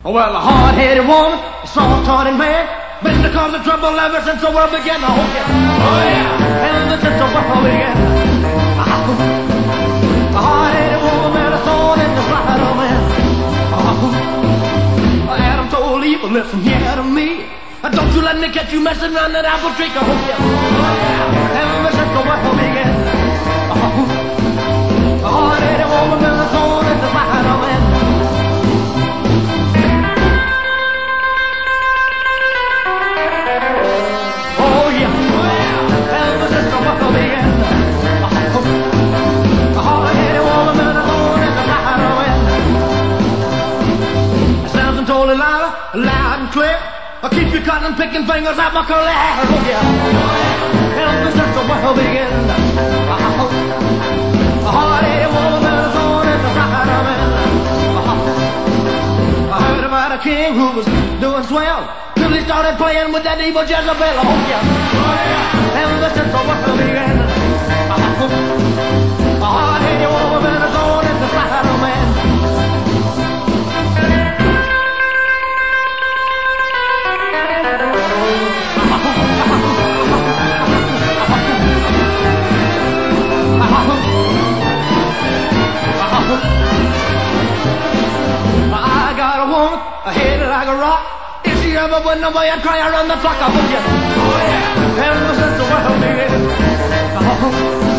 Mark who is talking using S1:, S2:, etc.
S1: Well, a hard-headed woman, a soft-hearted man, been the cause of trouble ever since the world began. Oh yeah, ever since the world began. A hard-headed woman, a thorn in the side of man. Adam told Eve, listen here to me. Don't you let me catch you messing around that apple tree. Oh yeah, ever since the world began. A hard-headed woman, been a thorn in the side of man. Loud and clear, I'll keep you cutting, picking fingers out my curly hair. Oh yeah, ever since the world began. A hard-headed woman and a thorn in the side of man. I heard about a king who was doing swell till he started playing with that evil Jezebel. Oh yeah, ever since the world began. A hard-headed woman and a thorn in the side of man. I got a woman, a head like a rock. If she ever went away, I'd cry around the clock. Oh yeah, ever since the world began.